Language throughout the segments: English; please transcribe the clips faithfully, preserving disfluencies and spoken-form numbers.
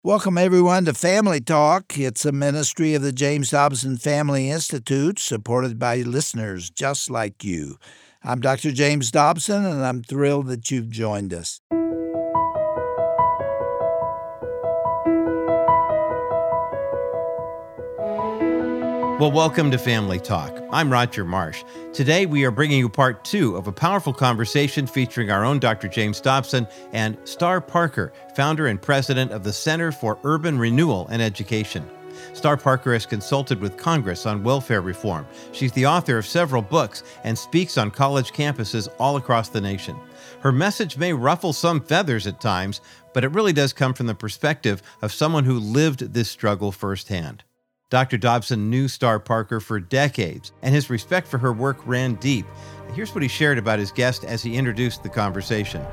Welcome, everyone, to Family Talk. It's a ministry of the James Dobson Family Institute, supported by listeners just like you. I'm Doctor James Dobson, and I'm thrilled that you've joined us. Well, welcome to Family Talk. I'm Roger Marsh. Today, we are bringing you part two of a powerful conversation featuring our own Doctor James Dobson and Star Parker, founder and president of the Center for Urban Renewal and Education. Star Parker has consulted with Congress on welfare reform. She's the author of several books and speaks on college campuses all across the nation. Her message may ruffle some feathers at times, but it really does come from the perspective of someone who lived this struggle firsthand. Doctor Dobson knew Star Parker for decades, and his respect for her work ran deep. Here's what he shared about his guest as he introduced the conversation.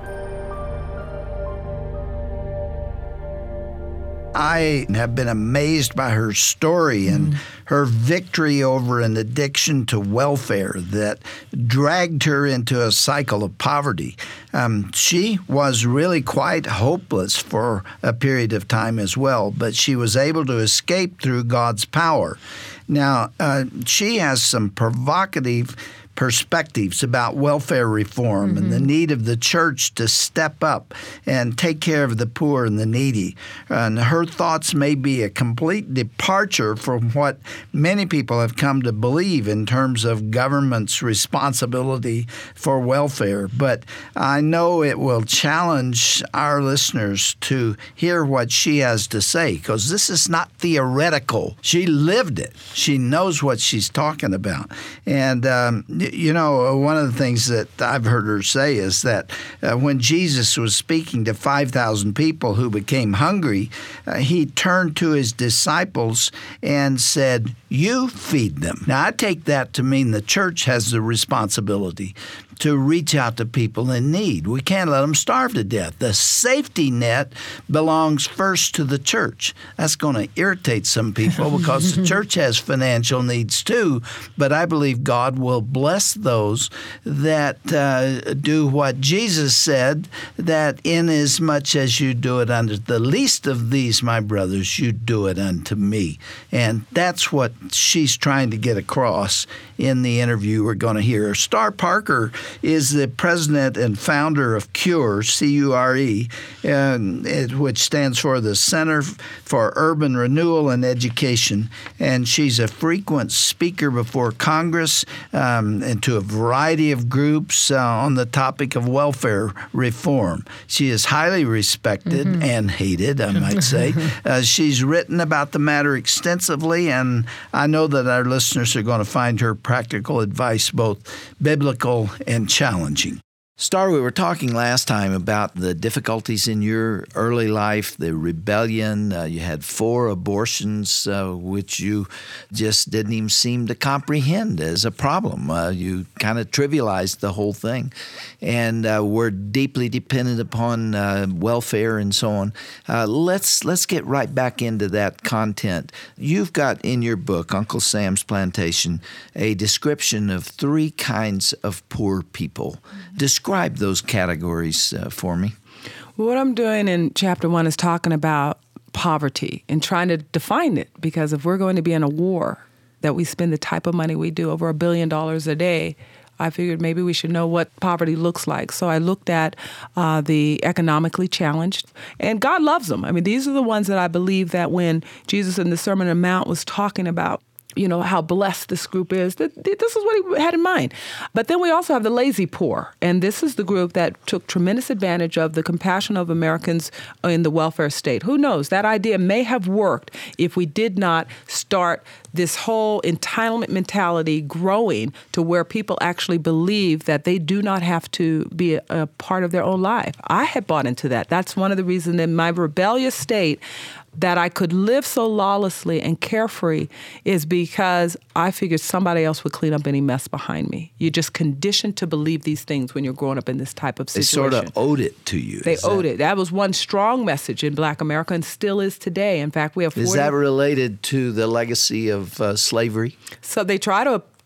I have been amazed by her story and mm. her victory over an addiction to welfare that dragged her into a cycle of poverty. Um, she was really quite hopeless for a period of time as well, but she was able to escape through God's power. Now, uh, she has some provocative perspectives about welfare reform mm-hmm. and the need of the church to step up and take care of the poor and the needy. And her thoughts may be a complete departure from what many people have come to believe in terms of government's responsibility for welfare. But I know it will challenge our listeners to hear what she has to say, because this is not theoretical. She lived it. She knows what she's talking about. And um, You know, one of the things that I've heard her say is that uh, when Jesus was speaking to five thousand people who became hungry, uh, he turned to his disciples and said, "You feed them." Now, I take that to mean the church has the responsibility to reach out to people in need. We can't let them starve to death. The safety net belongs first to the church. That's going to irritate some people because the church has financial needs too, but I believe God will bless those that uh, do what Jesus said, that inasmuch as you do it unto the least of these, my brothers, you do it unto me. And that's what she's trying to get across in the interview we're going to hear. Star Parker is the president and founder of CURE, C U R E, and it, which stands for the Center for Urban Renewal and Education. And she's a frequent speaker before Congress um, and to a variety of groups uh, on the topic of welfare reform. She is highly respected mm-hmm. and hated, I might say. uh, she's written about the matter extensively, and I know that our listeners are going to find her practical advice both biblical and challenging. Star, we were talking last time about the difficulties in your early life, the rebellion. Uh, you had four abortions, uh, which you just didn't even seem to comprehend as a problem. Uh, you kind of trivialized the whole thing, and uh, were deeply dependent upon uh, welfare and so on. Uh, let's let's get right back into that content. You've got in your book, Uncle Sam's Plantation, a description of three kinds of poor people. Describe those categories uh, for me. Well, what I'm doing in chapter one is talking about poverty and trying to define it, because if we're going to be in a war that we spend the type of money we do, over a billion dollars a day, I figured maybe we should know what poverty looks like. So I looked at uh, the economically challenged, and God loves them. I mean, these are the ones that I believe that when Jesus in the Sermon on the Mount was talking about, you know, how blessed this group is, that this is what he had in mind. But then we also have the lazy poor. And this is the group that took tremendous advantage of the compassion of Americans in the welfare state. Who knows? That idea may have worked if we did not start this whole entitlement mentality growing to where people actually believe that they do not have to be a, a part of their own life. I had bought into that. That's one of the reasons in my rebellious state that I could live so lawlessly and carefree is because I figured somebody else would clean up any mess behind me. You're just conditioned to believe these things when you're growing up in this type of situation. They sort of owed it to you. They owed it. That was one strong message in Black America and still is today. In fact, we have forty Is that related to the legacy of uh, slavery? So they try to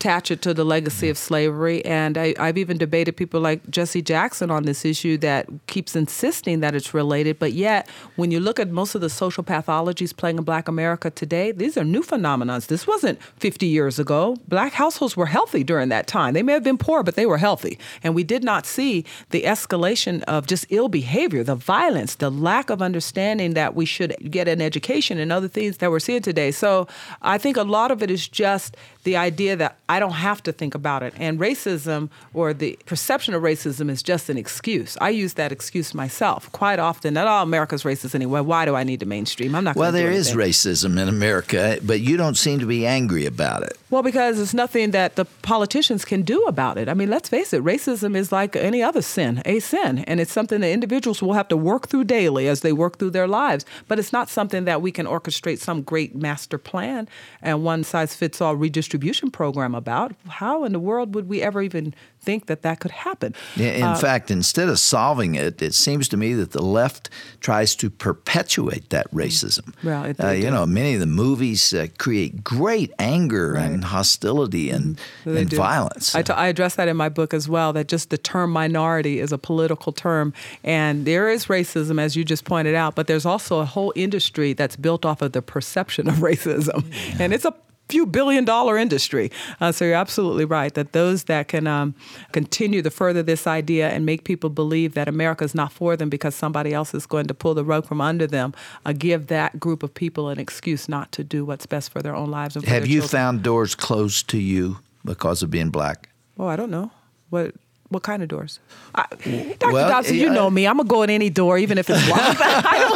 attach it to the legacy of slavery. And I, I've even debated people like Jesse Jackson on this issue that keeps insisting that it's related. But yet, when you look at most of the social pathologies playing in Black America today, these are new phenomena. This wasn't fifty years ago. Black households were healthy during that time. They may have been poor, but they were healthy. And we did not see the escalation of just ill behavior, the violence, the lack of understanding that we should get an education and other things that we're seeing today. So I think a lot of it is just the idea that I don't have to think about it. And racism, or the perception of racism, is just an excuse. I use that excuse myself quite often. Not all America's racist anyway. Why do I need to mainstream? I'm not Well, going to do there is anything. racism in America, but you don't seem to be angry about it. Well, because it's nothing that the politicians can do about it. I mean, let's face it, racism is like any other sin, a sin. And it's something that individuals will have to work through daily as they work through their lives. But it's not something that we can orchestrate some great master plan and one-size-fits-all redistribution program about. How in the world would we ever even think that that could happen? In Uh, fact, instead of solving it, it seems to me that the left tries to perpetuate that racism. Well, it- uh, they you do. know, many of the movies uh, create great anger Right. and hostility and, They and do. violence. I, t- I address that in my book as well, that just the term minority is a political term. And there is racism, as you just pointed out, but there's also a whole industry that's built off of the perception of racism. Yeah. And it's a few billion dollar industry. Uh, so you're absolutely right that those that can um, continue to further this idea and make people believe that America is not for them because somebody else is going to pull the rug from under them, uh, give that group of people an excuse not to do what's best for their own lives and for Have their you children. found doors closed to you because of being black? Oh, I don't know. What what kind of doors? I, Doctor Well, Dobson, you yeah. know me. I'm going to go in any door, even if it's locked. I don't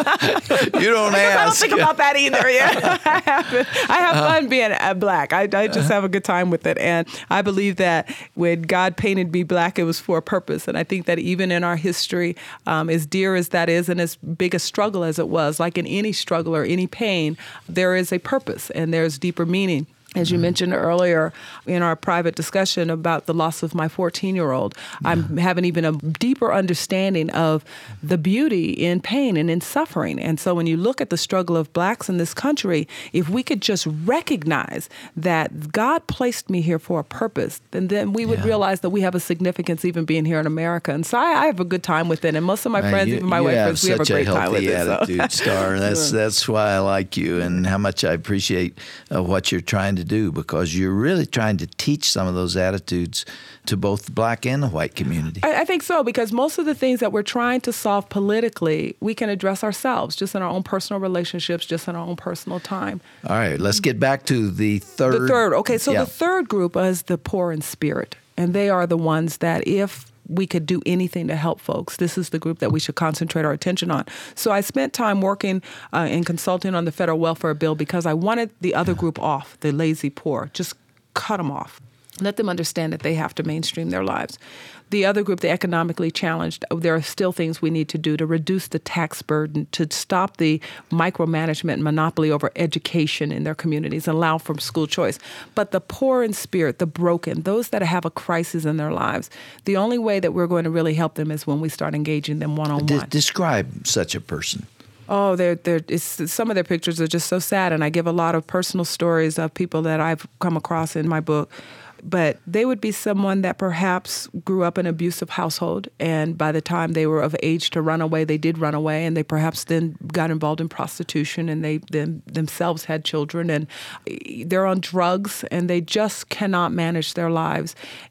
know. You don't I don't ask. think about that either. Yeah, I have, I have fun being uh, black. I, I just have a good time with it. And I believe that when God painted me black, it was for a purpose. And I think that even in our history, um, as dear as that is and as big a struggle as it was, like in any struggle or any pain, there is a purpose and there's deeper meaning. As you mentioned earlier in our private discussion about the loss of my fourteen-year-old, yeah. I'm having even a deeper understanding of the beauty in pain and in suffering. And so when you look at the struggle of blacks in this country, if we could just recognize that God placed me here for a purpose, then, then we would Yeah. realize that we have a significance even being here in America. And so I, I have a good time with it. And most of my Man, friends, you, even my you white have friends, we have a such great time with healthy it. So. attitude, Star. That's that's why I like you and how much I appreciate uh, what you're trying to do, because you're really trying to teach some of those attitudes to both the black and the white community. I, I think so, because most of the things that we're trying to solve politically, we can address ourselves, just in our own personal relationships, just in our own personal time. All right, let's get back to the third. The third, okay, so Yeah. the third group is the poor in spirit, and they are the ones that if we could do anything to help folks, this is the group that we should concentrate our attention on. So I spent time working uh, and consulting on the federal welfare bill because I wanted the other group off, the lazy poor. Just cut them off. Let them understand that they have to mainstream their lives. The other group, the economically challenged, there are still things we need to do to reduce the tax burden, to stop the micromanagement and monopoly over education in their communities and allow for school choice. But the poor in spirit, the broken, those that have a crisis in their lives, the only way that we're going to really help them is when we start engaging them one-on-one. De- describe such a person. Oh, they're, they're, it's, some of their pictures are just so sad, and I give a lot of personal stories of people that I've come across in my book. But they would be someone that perhaps grew up in an abusive household, and by the time they were of age to run away, they did run away, and they perhaps then got involved in prostitution, and they then themselves had children, and they're on drugs, and they just cannot manage their lives.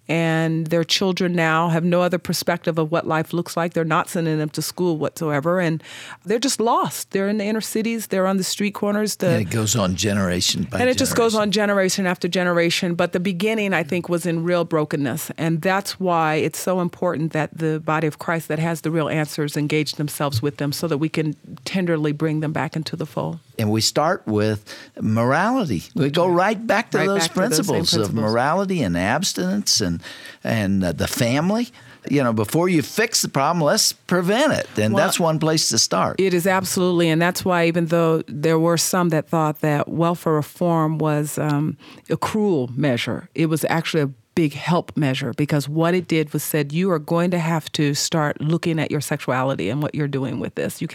And their children now have no other perspective of what life looks like. They're not sending them to school whatsoever, and they're just lost. They're in the inner cities. They're on the street corners. The, And it goes on generation by and it just goes generation. on generation after generation. But the beginning, I think, was in real brokenness. And that's why it's so important that the body of Christ that has the real answers engage themselves with them so that we can tenderly bring them back into the fold. And we start with morality. We go right back to Right those back to those same principles of principles. morality and abstinence and and uh, the family. You know, before you fix the problem, let's prevent it. And Well, that's one place to start. It is absolutely, and that's why even though there were some that thought that welfare reform was um, a cruel measure, it was actually a big help measure, because what it did was said you are going to have to start looking at your sexuality and what you're doing with this. You cannot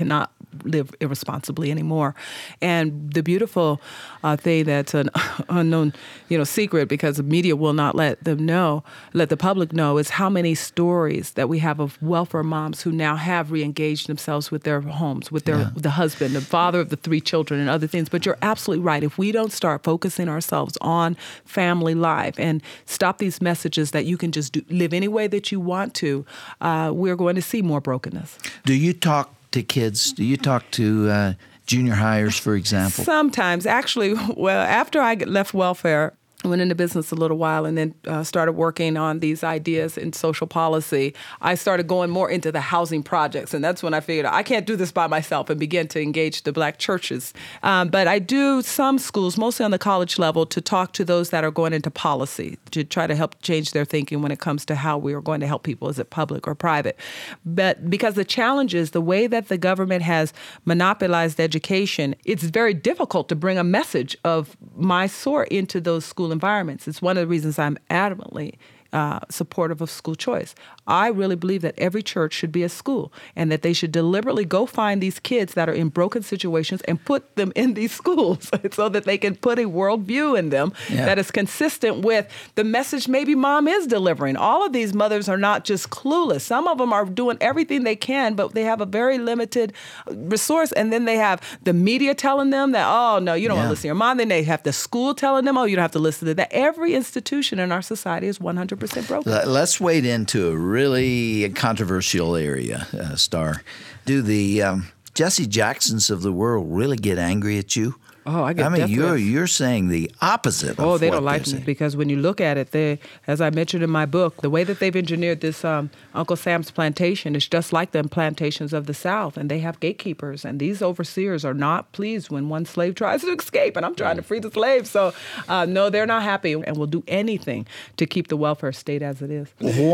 live irresponsibly anymore. And the beautiful uh, thing that's an unknown, you know, secret, because the media will not let them know, let the public know, is how many stories that we have of welfare moms who now have re-engaged themselves with their homes, with their yeah. the husband, the father of the three children, and other things. But you're absolutely right. If we don't start focusing ourselves on family life and stop these messages that you can just do, live any way that you want to, uh, we're going to see more brokenness. Do you talk to kids? Do you talk to uh, junior hires, for example? Sometimes. Actually, well, after I left welfare, I went into business a little while and then uh, started working on these ideas in social policy. I started going more into the housing projects, and that's when I figured I can't do this by myself, and began to engage the Black churches. Um, but I do some schools, mostly on the college level, to talk to those that are going into policy, to try to help change their thinking when it comes to how we are going to help people. Is it public or private? But because the challenge is the way that the government has monopolized education, it's very difficult to bring a message of my sort into those schools environments. It's one of the reasons I'm adamantly uh, supportive of school choice. I really believe that every church should be a school, and that they should deliberately go find these kids that are in broken situations and put them in these schools so that they can put a worldview in them yeah. that is consistent with the message maybe mom is delivering. All of these mothers are not just clueless. Some of them are doing everything they can, but they have a very limited resource. And then they have the media telling them that, oh, no, you don't yeah. want to listen to your mom. Then they have the school telling them, oh, you don't have to listen to that. Every institution in our society is one hundred percent broken. Let's wade into a really controversial area, uh, Star. Do the um, Jesse Jacksons of the world really get angry at you? Oh, I get I mean, death you're threats. you're saying the opposite. Oh, of they what don't like they're me saying. because when you look at it, they, as I mentioned in my book, the way that they've engineered this um, Uncle Sam's plantation is just like the plantations of the South, and they have gatekeepers, and these overseers are not pleased when one slave tries to escape, and I'm trying to free the slave. So, uh, no, they're not happy, and will do anything to keep the welfare state as it is.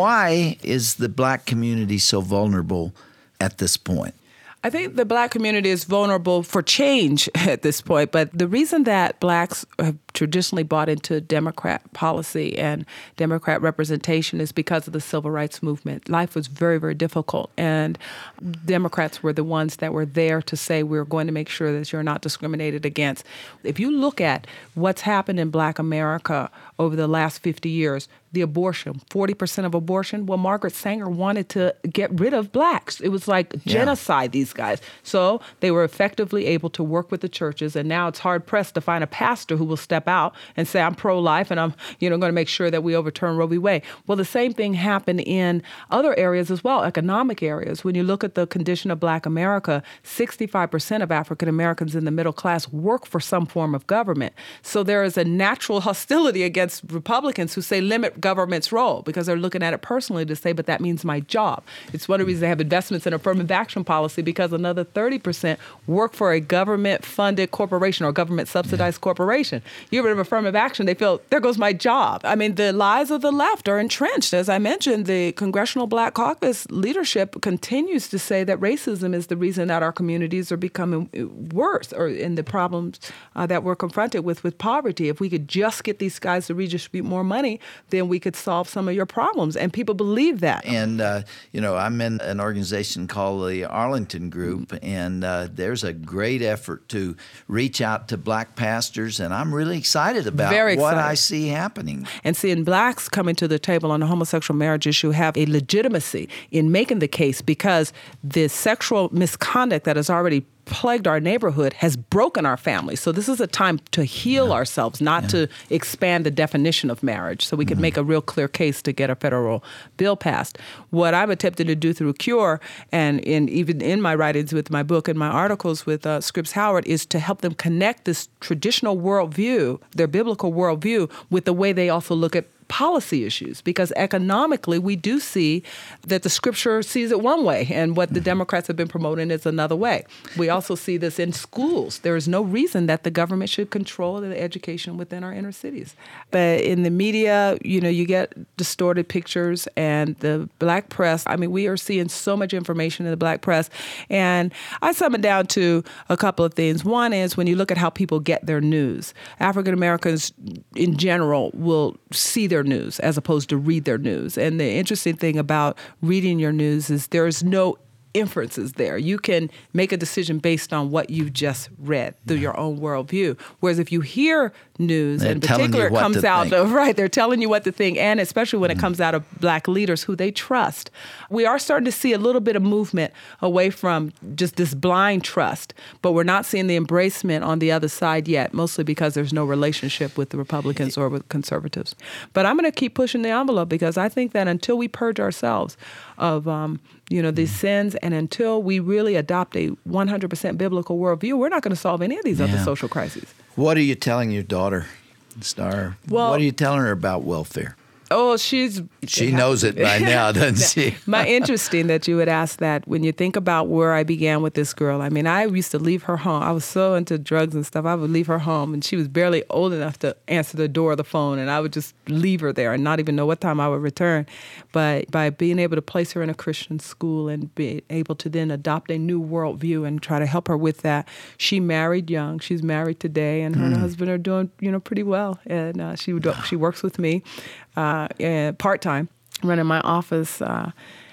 Why is the Black community so vulnerable at this point? I think the Black community is vulnerable for change at this point, but the reason that Blacks have traditionally bought into Democrat policy and Democrat representation is because of the civil rights movement. Life was very, very difficult, and Democrats were the ones that were there to say we're going to make sure that you're not discriminated against. If you look at what's happened in Black America over the last fifty years, the abortion, forty percent of abortion. Well, Margaret Sanger wanted to get rid of Blacks. It was like yeah. genocide, these guys. So they were effectively able to work with the churches, and now it's hard-pressed to find a pastor who will step out and say, I'm pro-life, and I'm you know, going to make sure that we overturn Roe v. Wade. Well, the same thing happened in other areas as well, economic areas. When you look at the condition of Black America, sixty-five percent of African Americans in the middle class work for some form of government. So there is a natural hostility against Republicans who say limit government's role because they're looking at it personally to say, but that means my job. It's one of the reasons they have investments in affirmative action policy, because another thirty percent work for a government-funded corporation or government-subsidized yeah. corporation. You ever have affirmative action, they feel, there goes my job. I mean, the lies of the left are entrenched. As I mentioned, the Congressional Black Caucus leadership continues to say that racism is the reason that our communities are becoming worse, or in the problems uh, that we're confronted with with poverty. If we could just get these guys to redistribute more money, then we could solve some of your problems. And people believe that. And, uh, you know, I'm in an organization called the Arlington Group, and uh, there's a great effort to reach out to Black pastors, and I'm really excited about Very what excited. I see happening. And seeing Blacks coming to the table on the homosexual marriage issue have a legitimacy in making the case, because the sexual misconduct that has already plagued our neighborhood has broken our families. So this is a time to heal yeah. ourselves, not yeah. to expand the definition of marriage, so we could mm-hmm. make a real clear case to get a federal bill passed. What I'm attempting to do through CURE, and in even in my writings with my book and my articles with uh, Scripps Howard, is to help them connect this traditional worldview, their biblical worldview, with the way they also look at policy issues, because economically we do see that the scripture sees it one way and what the Democrats have been promoting is another way. We also see this in schools. There is no reason that the government should control the education within our inner cities. But in the media, you know, you get distorted pictures, and the Black press, I mean, we are seeing so much information in the Black press, and I sum it down to a couple of things. One is when you look at how people get their news, African Americans in general will see their news as opposed to read their news. And the interesting thing about reading your news is there is no inferences there. You can make a decision based on what you've just read through your own worldview. Whereas if you hear news, They're in telling particular, you it what comes to out think. of, right, they're telling you what to think, and especially when it comes out of Black leaders who they trust. We are starting to see a little bit of movement away from just this blind trust, but we're not seeing the embracement on the other side yet, mostly because there's no relationship with the Republicans or with conservatives. But I'm going to keep pushing the envelope because I think that until we purge ourselves of um, you know, these sins, and until we really adopt a one hundred percent biblical worldview, we're not going to solve any of these other Yeah. social crises. What are you telling your daughter, Star? Well- what are you telling her about welfare? Oh, she's... She knows it by now, doesn't she? My interesting that you would ask that when you think about where I began with this girl. I mean, I used to leave her home. I was so into drugs and stuff. I would leave her home, and she was barely old enough to answer the door or the phone, and I would just leave her there and not even know what time I would return. But by being able to place her in a Christian school and be able to then adopt a new worldview and try to help her with that, she married young. She's married today, and her and her husband are doing, you know, pretty well. And uh, she would- she works with me. Uh, uh, part-time, running my office. Uh,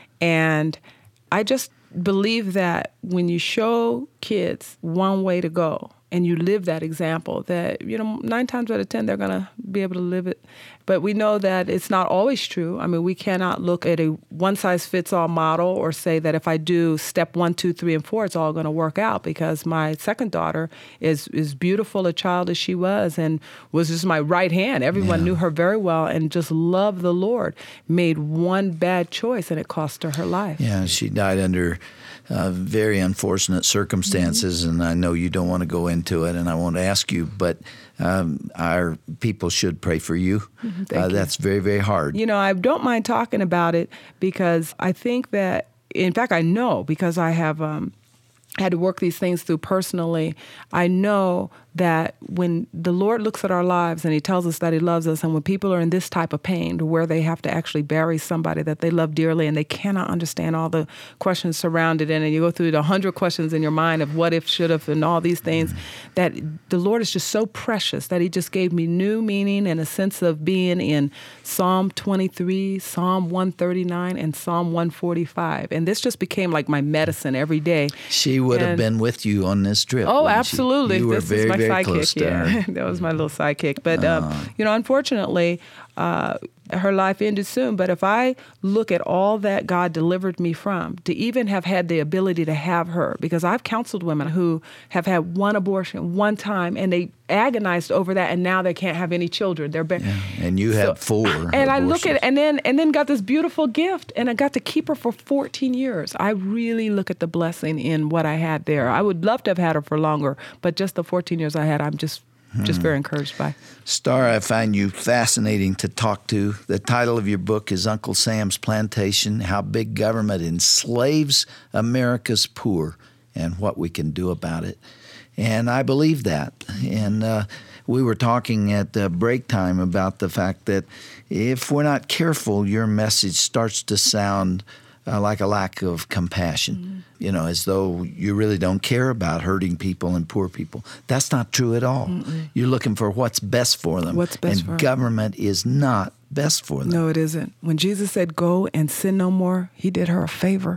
and I just believe that when you show kids one way to go and you live that example, that, you know, nine times out of ten, they're going to be able to live it. But we know that it's not always true. I mean, we cannot look at a one-size-fits-all model or say that if I do step one, two, three, and four, it's all going to work out, because my second daughter is is beautiful a child as she was and was just my right hand. Everyone Yeah. knew her very well and just loved the Lord. Made one bad choice, and it cost her her life. Yeah, she died under uh, very unfortunate circumstances, Mm-hmm. and I know you don't want to go into it, and I won't ask you, but um, our people should pray for you. thank uh, you. That's very, very hard. You know, I don't mind talking about it because I think that, in fact, I know because I have um, had to work these things through personally. I know that when the Lord looks at our lives and he tells us that he loves us, and when people are in this type of pain to where they have to actually bury somebody that they love dearly and they cannot understand all the questions surrounded in it, and you go through the hundred questions in your mind of what if, should have, and all these things, mm-hmm. that the Lord is just so precious that he just gave me new meaning and a sense of being in Psalm twenty-three, Psalm one thirty-nine, and Psalm one forty-five. And this just became like my medicine every day. She would have And- been with you on this trip. Oh, wouldn't she? absolutely. You were this very, is my very sidekick. close to Yeah, her. that was my little sidekick. But um, you know, unfortunately, uh, her life ended soon. But if I look at all that God delivered me from, to even have had the ability to have her, because I've counseled women who have had one abortion one time, and they agonized over that, and now they can't have any children. They're ba- Yeah, and you had four. And I look abortions. at and then and then got this beautiful gift, and I got to keep her for fourteen years. I really look at the blessing in what I had there. I would love to have had her for longer, but just the fourteen years I had, I'm just just very encouraged by. Star, I find you fascinating to talk to. The title of your book is Uncle Sam's Plantation: How Big Government Enslaves America's Poor and What We Can Do About It. And I believe that. And uh, we were talking at uh, break time about the fact that if we're not careful, your message starts to sound uh, like a lack of compassion, mm-hmm. you know, as though you really don't care about hurting people and poor people. That's not true at all. Mm-mm. You're looking for what's best for them. What's best and for them. Government is not best for them. No, it isn't. When Jesus said, go and sin no more, he did her a favor.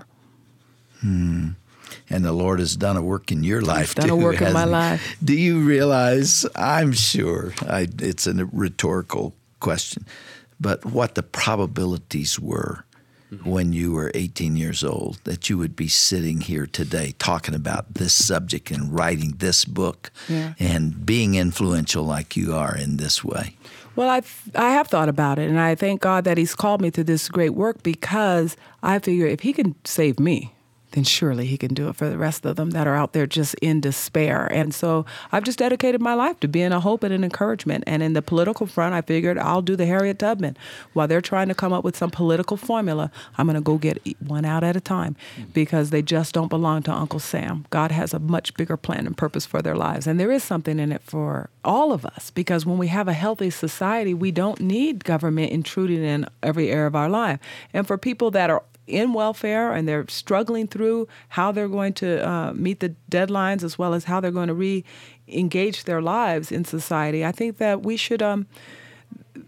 Hmm. And the Lord has done a work in your life, He's done too. a work in my hasn't he? life. Do you realize, I'm sure, I, it's a rhetorical question, but what the probabilities were mm-hmm. when you were eighteen years old that you would be sitting here today talking about this subject and writing this book yeah. and being influential like you are in this way? Well, I I have thought about it, and I thank God that he's called me to this great work, because I figure if he can save me, then surely he can do it for the rest of them that are out there just in despair. And so I've just dedicated my life to being a hope and an encouragement. And in the political front, I figured I'll do the Harriet Tubman. While they're trying to come up with some political formula, I'm going to go get one out at a time, because they just don't belong to Uncle Sam. God has a much bigger plan and purpose for their lives. And there is something in it for all of us, because when we have a healthy society, we don't need government intruding in every area of our life. And for people that are in welfare and they're struggling through how they're going to uh, meet the deadlines, as well as how they're going to re-engage their lives in society, I think that we should, um,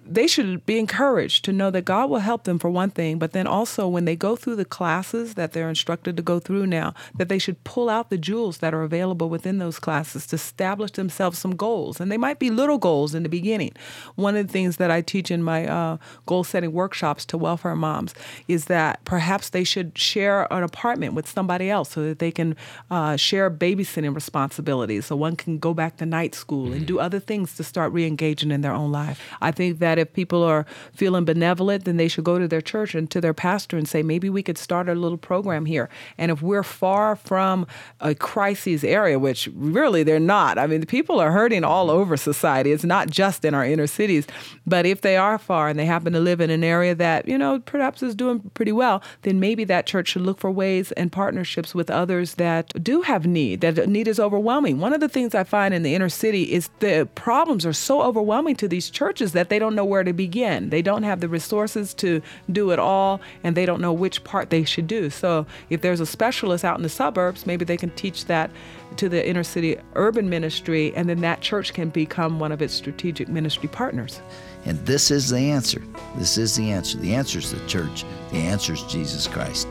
they should be encouraged to know that God will help them for one thing, but then also when they go through the classes that they're instructed to go through now, that they should pull out the jewels that are available within those classes to establish themselves some goals. And they might be little goals in the beginning. One of the things that I teach in my uh, goal-setting workshops to welfare moms is that perhaps they should share an apartment with somebody else so that they can uh, share babysitting responsibilities, so one can go back to night school and do other things to start re-engaging in their own life. I think that if people are feeling benevolent, then they should go to their church and to their pastor and say, maybe we could start a little program here. And if we're far from a crises area, which really they're not. I mean, the people are hurting all over society. It's not just in our inner cities. But if they are far and they happen to live in an area that, you know, perhaps is doing pretty well, then maybe that church should look for ways and partnerships with others that do have need, that need is overwhelming. One of the things I find in the inner city is the problems are so overwhelming to these churches that they don't know where to begin. They don't have the resources to do it all, and they don't know which part they should do. So if there's a specialist out in the suburbs, maybe they can teach that to the inner city urban ministry, and then that church can become one of its strategic ministry partners. And this is the answer. This is the answer. The answer is the church. The answer is Jesus Christ.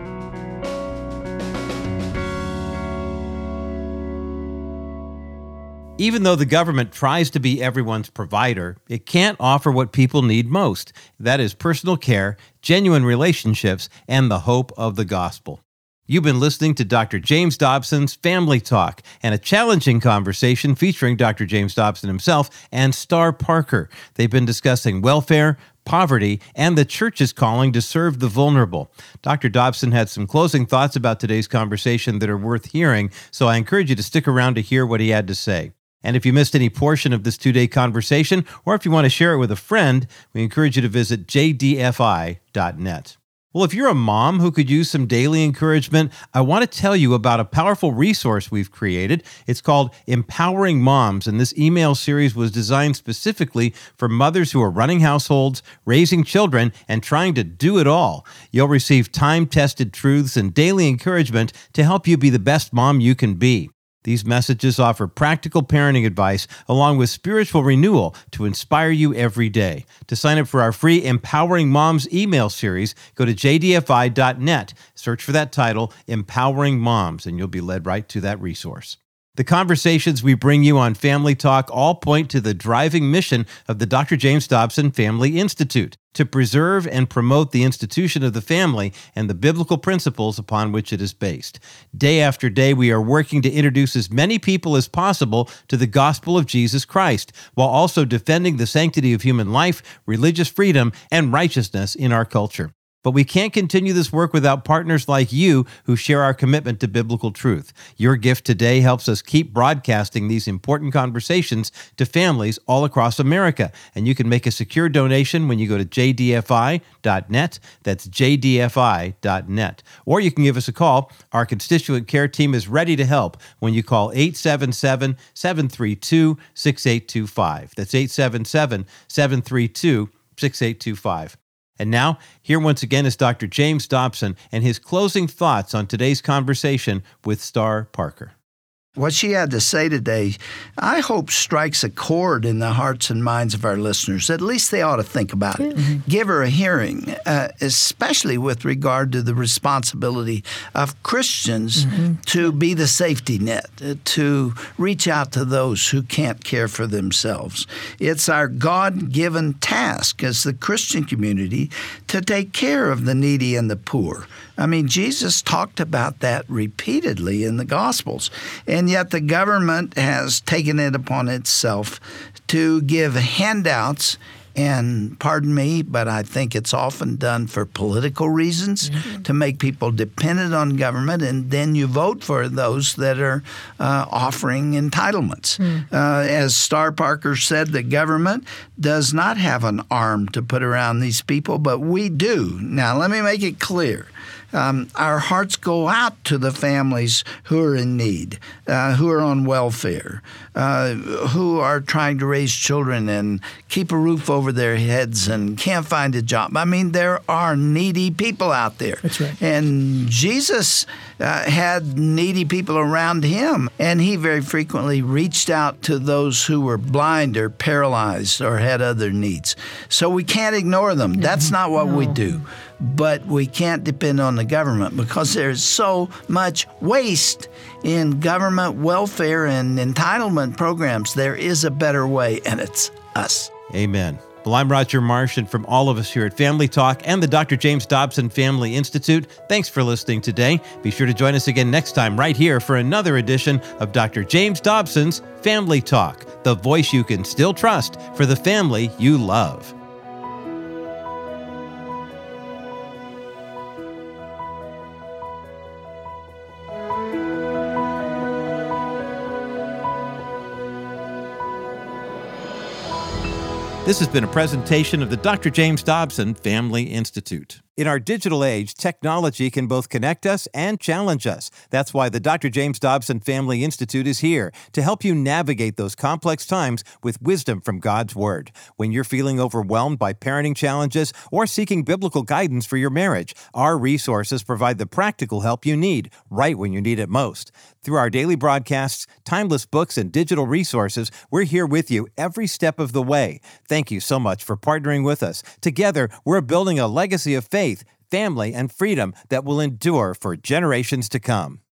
Even though the government tries to be everyone's provider, it can't offer what people need most. That is personal care, genuine relationships, and the hope of the gospel. You've been listening to Doctor James Dobson's Family Talk, and a challenging conversation featuring Doctor James Dobson himself and Star Parker. They've been discussing welfare, poverty, and the church's calling to serve the vulnerable. Doctor Dobson had some closing thoughts about today's conversation that are worth hearing, so I encourage you to stick around to hear what he had to say. And if you missed any portion of this two-day conversation, or if you want to share it with a friend, we encourage you to visit j d f i dot net. Well, if you're a mom who could use some daily encouragement, I want to tell you about a powerful resource we've created. It's called Empowering Moms, and this email series was designed specifically for mothers who are running households, raising children, and trying to do it all. You'll receive time-tested truths and daily encouragement to help you be the best mom you can be. These messages offer practical parenting advice along with spiritual renewal to inspire you every day. To sign up for our free Empowering Moms email series, go to j d f i dot net, search for that title, Empowering Moms, and you'll be led right to that resource. The conversations we bring you on Family Talk all point to the driving mission of the Doctor James Dobson Family Institute, to preserve and promote the institution of the family and the biblical principles upon which it is based. Day after day, we are working to introduce as many people as possible to the gospel of Jesus Christ, while also defending the sanctity of human life, religious freedom, and righteousness in our culture. But we can't continue this work without partners like you who share our commitment to biblical truth. Your gift today helps us keep broadcasting these important conversations to families all across America. And you can make a secure donation when you go to j d f i dot net. That's j d f i dot net. Or you can give us a call. Our constituent care team is ready to help when you call eight seven seven, seven three two, six eight two five. That's eight seven seven, seven three two, six eight two five. And now, here once again is Doctor James Dobson and his closing thoughts on today's conversation with Star Parker. What she had to say today, I hope, strikes a chord in the hearts and minds of our listeners. At least they ought to think about it. Mm-hmm. Give her a hearing, uh, especially with regard to the responsibility of Christians mm-hmm. to be the safety net, uh, to reach out to those who can't care for themselves. It's our God-given task as the Christian community to take care of the needy and the poor. I mean, Jesus talked about that repeatedly in the Gospels, and yet the government has taken it upon itself to give handouts, and pardon me, but I think it's often done for political reasons, mm-hmm. to make people dependent on government, and then you vote for those that are uh, offering entitlements. Mm. Uh, as Star Parker said, the government does not have an arm to put around these people, but we do. Now, let me make it clear. Um, our hearts go out to the families who are in need, uh, who are on welfare, uh, who are trying to raise children and keep a roof over their heads and can't find a job. I mean, there are needy people out there. That's right. And Jesus uh, had needy people around him, and he very frequently reached out to those who were blind or paralyzed or had other needs. So we can't ignore them. That's not what we do. But we can't depend on the government because there's so much waste in government welfare and entitlement programs. There is a better way, and it's us. Amen. Well, I'm Roger Marsh, and from all of us here at Family Talk and the Doctor James Dobson Family Institute, thanks for listening today. Be sure to join us again next time right here for another edition of Doctor James Dobson's Family Talk, the voice you can still trust for the family you love. This has been a presentation of the Doctor James Dobson Family Institute. In our digital age, technology can both connect us and challenge us. That's why the Doctor James Dobson Family Institute is here to help you navigate those complex times with wisdom from God's Word. When you're feeling overwhelmed by parenting challenges or seeking biblical guidance for your marriage, our resources provide the practical help you need right when you need it most. Through our daily broadcasts, timeless books, and digital resources, we're here with you every step of the way. Thank you so much for partnering with us. Together, we're building a legacy of faith, family, and freedom that will endure for generations to come.